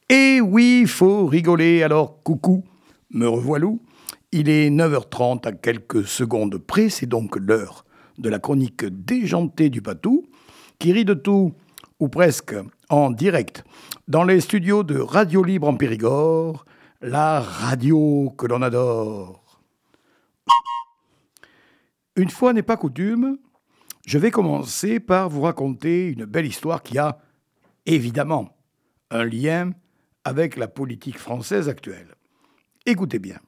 Et oui, faut rigoler, alors coucou, me revoilou. Il est 9h30 à quelques secondes près, c'est donc l'heure de la chronique déjantée du Patou, qui rit de tout, ou presque, en direct, dans les studios de Radio Libre en Périgord, la radio que l'on adore. Une fois n'est pas coutume, je vais commencer par vous raconter une belle histoire qui a, évidemment, un lien avec la politique française actuelle. Écoutez bien.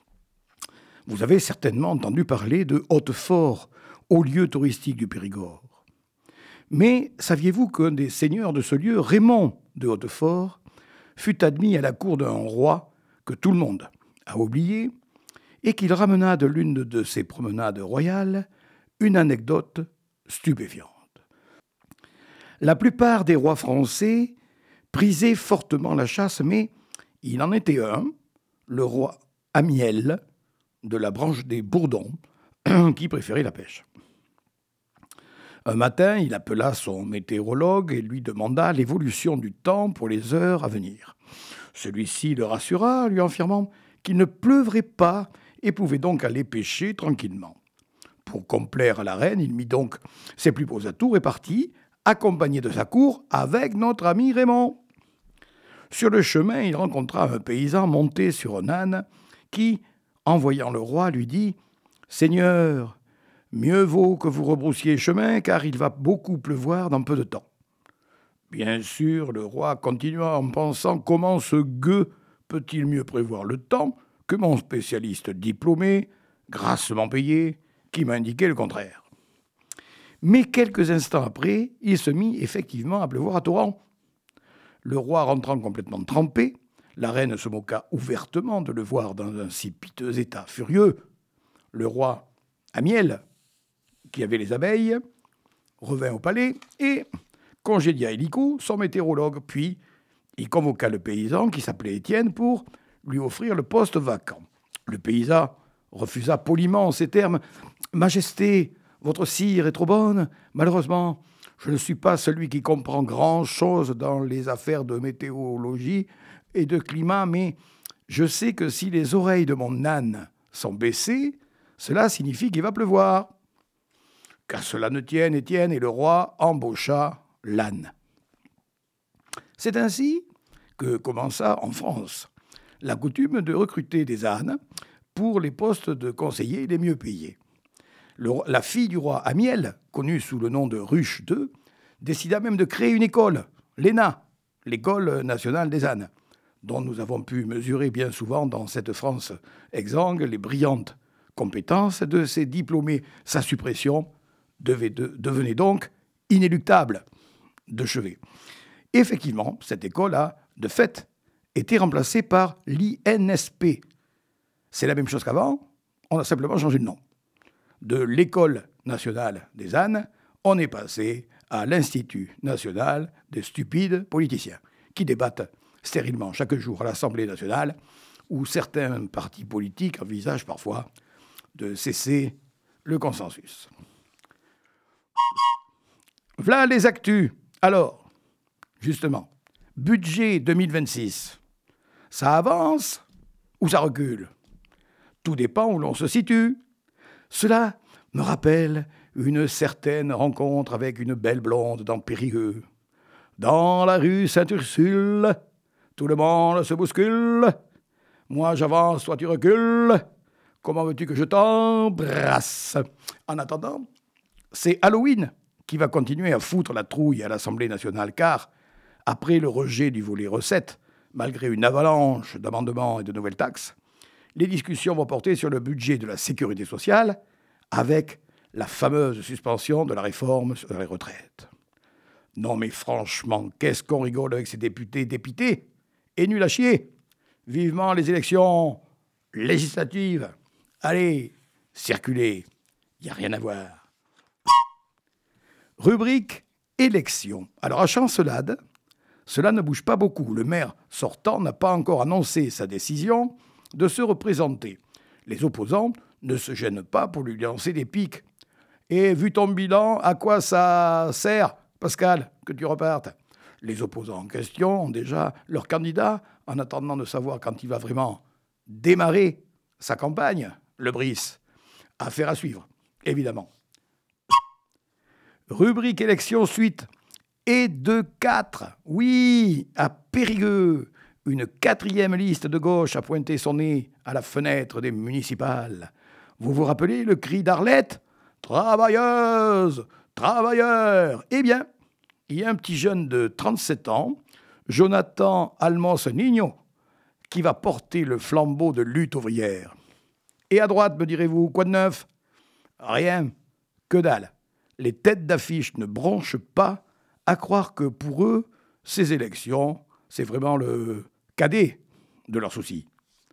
Vous avez certainement entendu parler de Hautefort, haut lieu touristique du Périgord. Mais saviez-vous qu'un des seigneurs de ce lieu, Raymond de Hautefort, fut admis à la cour d'un roi que tout le monde a oublié et qu'il ramena de l'une de ses promenades royales une anecdote stupéfiante. La plupart des rois français prisaient fortement la chasse, mais il en était un, le roi Amiel, de la branche des Bourdons, qui préférait la pêche. Un matin, il appela son météorologue et lui demanda l'évolution du temps pour les heures à venir. Celui-ci le rassura, lui affirmant qu'il ne pleuvrait pas et pouvait donc aller pêcher tranquillement. Pour complaire à la reine, il mit donc ses plus beaux atours et partit, accompagné de sa cour, avec notre ami Raymond. Sur le chemin, il rencontra un paysan monté sur un âne qui, en voyant le roi, lui dit « Seigneur, mieux vaut que vous rebroussiez chemin, car il va beaucoup pleuvoir dans peu de temps. » Bien sûr, le roi continua en pensant « Comment ce gueux peut-il mieux prévoir le temps que mon spécialiste diplômé, grassement payé, qui m'a indiqué le contraire ?» Mais quelques instants après, il se mit effectivement à pleuvoir à torrent. Le roi rentrant complètement trempé, la reine se moqua ouvertement de le voir dans un si piteux état. Furieux, le roi Amiel, qui avait les abeilles, revint au palais et congédia illico son météorologue. Puis, il convoqua le paysan, qui s'appelait Étienne, pour lui offrir le poste vacant. Le paysan refusa poliment en ces termes « Majesté, votre cire est trop bonne. Malheureusement, je ne suis pas celui qui comprend grand-chose dans les affaires de météorologie et de climat, mais je sais que si les oreilles de mon âne sont baissées, cela signifie qu'il va pleuvoir. » Qu'à cela ne tienne, Étienne, et le roi embaucha l'âne. C'est ainsi que commença en France la coutume de recruter des ânes pour les postes de conseillers les mieux payés. La fille du roi Amiel, connue sous le nom de Ruche II, décida même de créer une école, l'ENA, l'École nationale des ânes, dont nous avons pu mesurer bien souvent dans cette France exsangue les brillantes compétences de ses diplômés. Sa suppression devenait donc inéluctable de chevet. Effectivement, cette école a, de fait, été remplacée par l'INSP. C'est la même chose qu'avant, on a simplement changé de nom. De l'École nationale des ânes, on est passé à l'Institut national des stupides politiciens, qui débattent stérilement chaque jour à l'Assemblée nationale, où certains partis politiques envisagent parfois de cesser le consensus. Voilà les actus. Alors, justement, budget 2026, ça avance ou ça recule? Tout dépend où l'on se situe. Cela me rappelle une certaine rencontre avec une belle blonde dans Périgueux. Dans la rue Sainte-Ursule, tout le monde se bouscule. Moi j'avance, toi tu recules. Comment veux-tu que je t'embrasse? En attendant, c'est Halloween qui va continuer à foutre la trouille à l'Assemblée nationale, car, après le rejet du volet recettes, malgré une avalanche d'amendements et de nouvelles taxes, les discussions vont porter sur le budget de la sécurité sociale, avec la fameuse suspension de la réforme sur les retraites. Non mais franchement, qu'est-ce qu'on rigole avec ces députés dépités et nuls à chier? Vivement les élections législatives. Allez, circulez, il n'y a rien à voir. Rubrique élections. Alors à Chancelade, cela ne bouge pas beaucoup. Le maire sortant n'a pas encore annoncé sa décision de se représenter. Les opposants ne se gênent pas pour lui lancer des piques. Et vu ton bilan, à quoi ça sert, Pascal, que tu repartes? Les opposants en question ont déjà leur candidat, en attendant de savoir quand il va vraiment démarrer sa campagne, le Brice. Affaire à suivre, évidemment. Rubrique élection suite. Et de 4, oui, à Périgueux, une 4e liste de gauche a pointé son nez à la fenêtre des municipales. Vous vous rappelez le cri d'Arlette ? Travailleuse, travailleurs. Eh bien, il y a un petit jeune de 37 ans, Jonathan Almos Nino, qui va porter le flambeau de lutte ouvrière. Et à droite, me direz-vous, quoi de neuf ? Rien, que dalle. Les têtes d'affiche ne bronchent pas, à croire que pour eux, ces élections, c'est vraiment le cadet de leurs soucis.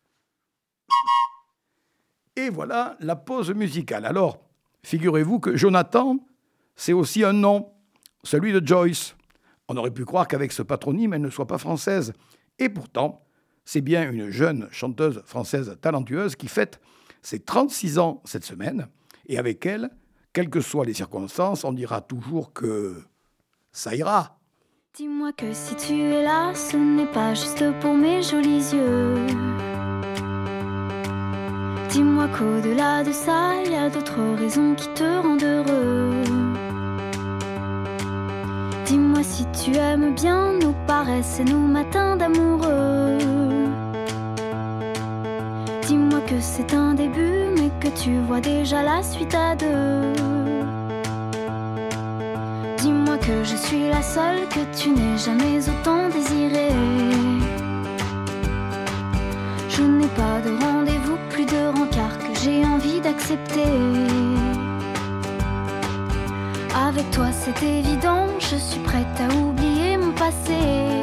Et voilà la pause musicale. Alors, figurez-vous que Jonathan, c'est aussi un nom, celui de Joyce. On aurait pu croire qu'avec ce patronyme, elle ne soit pas française. Et pourtant, c'est bien une jeune chanteuse française talentueuse qui fête ses 36 ans cette semaine. Et avec elle, quelles que soient les circonstances, on dira toujours que ça ira. Dis-moi que si tu es là, ce n'est pas juste pour mes jolis yeux. Dis-moi qu'au-delà de ça, il y a d'autres raisons qui te rendent heureux. Dis-moi si tu aimes bien nos paresses et nos matins d'amoureux. Dis-moi que c'est un début, mais que tu vois déjà la suite à deux. Dis-moi que je suis la seule que tu n'aies jamais autant désirée. Je n'ai pas de rendez-vous, plus de rencard que j'ai envie d'accepter. Avec toi c'est évident, je suis prête à oublier mon passé.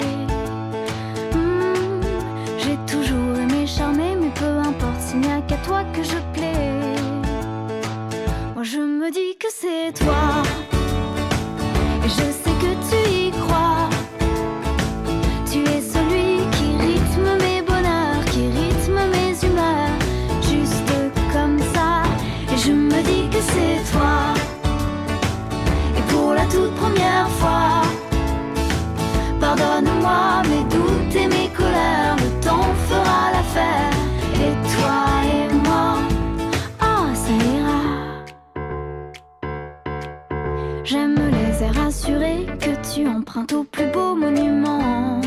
J'ai toujours aimé charmer, mais peu importe, s'il n'y a qu'à toi que je plais. Moi je me dis que c'est toi. Et je sais que tu y crois. Tu es celui qui rythme mes bonheurs, qui rythme mes humeurs, juste comme ça. Et je me dis que c'est toi. Et pour la toute première fois, pardonne-moi mes doutes et mes colères, le temps fera l'affaire. Et toi et moi, oh ça ira. J'aime les airs assurés que tu empruntes au plus beau monument.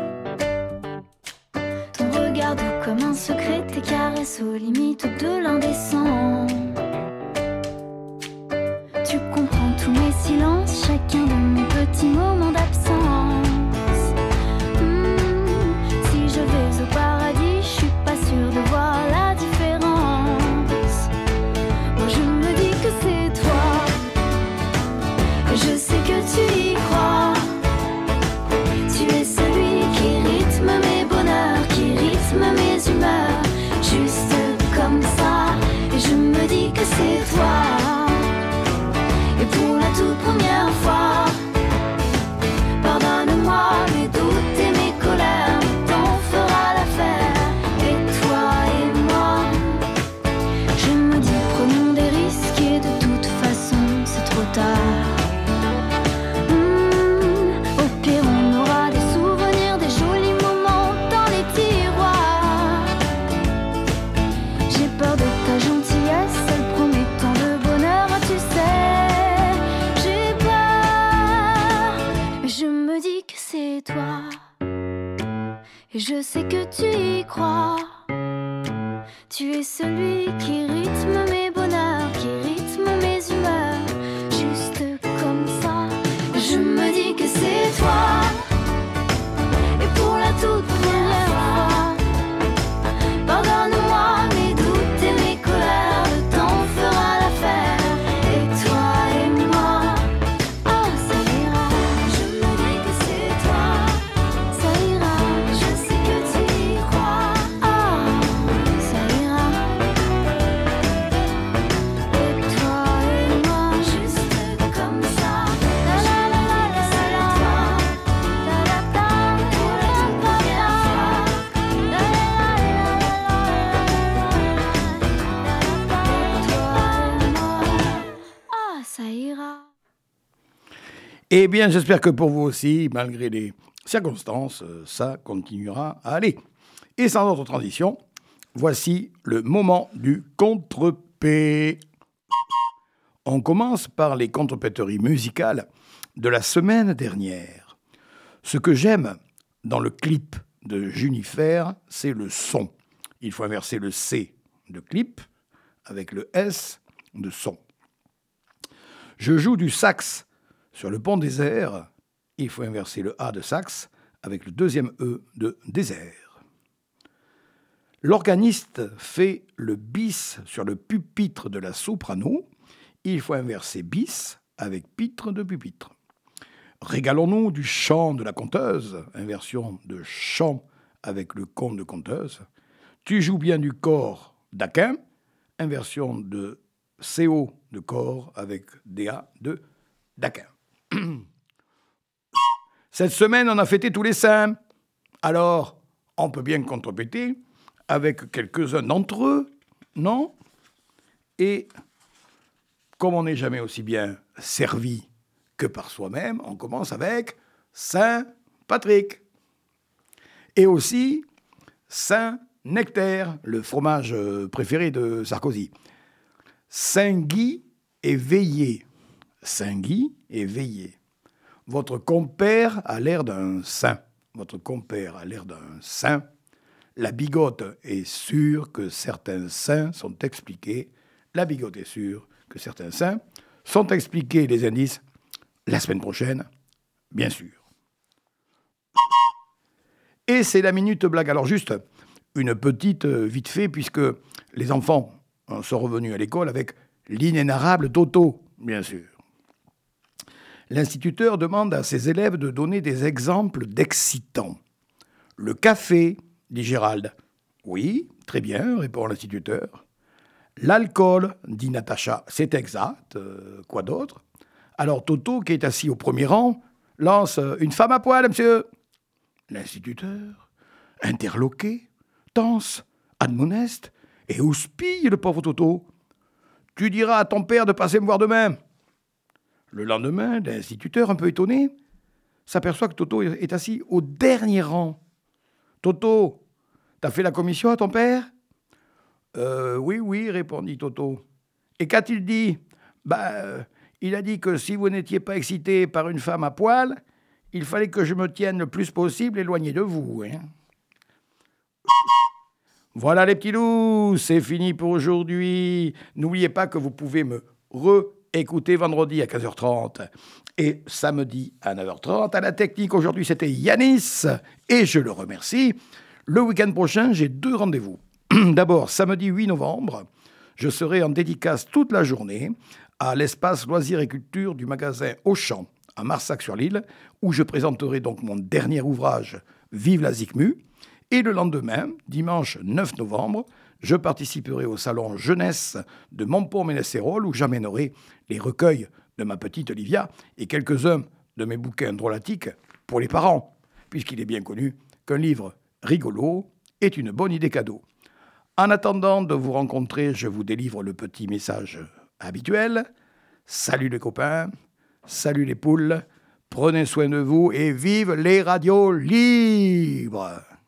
Ton regard doux comme un secret, tes caresses aux limites de l'indécent. Tu comprends tous mes silences, chacun de mes petits moments d'absence. Si je vais au paradis, je suis pas sûre de voir la différence. Moi je me dis que c'est toi. Et je sais que tu y crois. Tu es celui qui rythme mes bonheurs, qui rythme mes humeurs, juste comme ça. Et je me dis que c'est toi. Et pour la toute première fois, pardonne-moi mes doutes et mes colères, le temps fera l'affaire. Et toi et moi, je me dis prenons des risques et de toute façon c'est trop tard. Au pire on aura des souvenirs, des jolis moments dans les tiroirs. J'ai peur de ta gentillesse, elle promet tant de bonheur, tu sais. J'ai peur, mais je me dis que c'est toi. Et je sais que tu y crois. Tu es celui qui rythme mes bonheurs, qui rythme mes humeurs, juste comme ça. Je me dis que c'est toi. Et pour la toute première fois, pardonne-moi mes doutes et mes colères, le temps fera l'affaire. Et toi et moi, oh ça ira. Je me dis que c'est toi. Ça ira, je sais que tu y crois. Oh ça ira. Eh bien, j'espère que pour vous aussi, malgré les circonstances, ça continuera à aller. Et sans autre transition, voici le moment du contre-P. On commence par les contre-péteries musicales de la semaine dernière. Ce que j'aime dans le clip de Junifer, c'est le son. Il faut inverser le C de clip avec le S de son. Je joue du sax sur le pont désert. Il faut inverser le A de sax avec le deuxième E de désert. L'organiste fait le bis sur le pupitre de la soprano. Il faut inverser bis avec pitre de pupitre. Régalons-nous du chant de la conteuse, inversion de chant avec le con de conteuse. Tu joues bien du corps d'Aquin, inversion de CO de corps avec DA de d'Aquin. Cette semaine, on a fêté tous les saints. Alors, on peut bien contrepéter avec quelques-uns d'entre eux, non? Et comme on n'est jamais aussi bien servi que par soi-même, on commence avec Saint Patrick. Et aussi Saint-Nectaire, le fromage préféré de Sarkozy. Saint-Guy est veillé. Saint-Guy est veillé. Votre compère a l'air d'un saint. Votre compère a l'air d'un saint. La bigote est sûre que certains saints sont expliqués. La bigote est sûre que certains saints sont expliqués, les indices, la semaine prochaine, bien sûr. Et c'est la minute blague. Alors juste une petite vite fait, puisque les enfants sont revenus à l'école avec l'inénarrable Toto, bien sûr. L'instituteur demande à ses élèves de donner des exemples d'excitants. Le café, dit Gérald. Oui, très bien, répond l'instituteur. L'alcool, dit Natacha. C'est exact. Quoi d'autre? Alors Toto, qui est assis au premier rang, lance une femme à poil, monsieur. L'instituteur, interloqué, tense, admoneste et houspille le pauvre Toto. Tu diras à ton père de passer me voir demain. Le lendemain, l'instituteur, un peu étonné, s'aperçoit que Toto est assis au dernier rang. Toto, t'as fait la commission à ton père? Oui, répondit Toto. Et qu'a-t-il dit? Il a dit que si vous n'étiez pas excité par une femme à poil, il fallait que je me tienne le plus possible éloigné de vous. Hein. Voilà les petits loups, c'est fini pour aujourd'hui. N'oubliez pas que vous pouvez me réécouter vendredi à 15h30 et samedi à 9h30. À la technique, aujourd'hui, c'était Yanis et je le remercie. Le week-end prochain, j'ai 2 rendez-vous. D'abord, samedi 8 novembre, je serai en dédicace toute la journée à l'espace loisirs et culture du magasin Auchan à Marsac-sur-l'Île, où je présenterai donc mon dernier ouvrage « Vive la Zikmu ». Et le lendemain, dimanche 9 novembre, je participerai au salon jeunesse de Montpont-Ménestérol, où j'amènerai les recueils de ma petite Olivia et quelques-uns de mes bouquins drôlatiques pour les parents, puisqu'il est bien connu qu'un livre rigolo est une bonne idée cadeau. En attendant de vous rencontrer, je vous délivre le petit message habituel. Salut les copains, salut les poules, prenez soin de vous et vive les radios libres!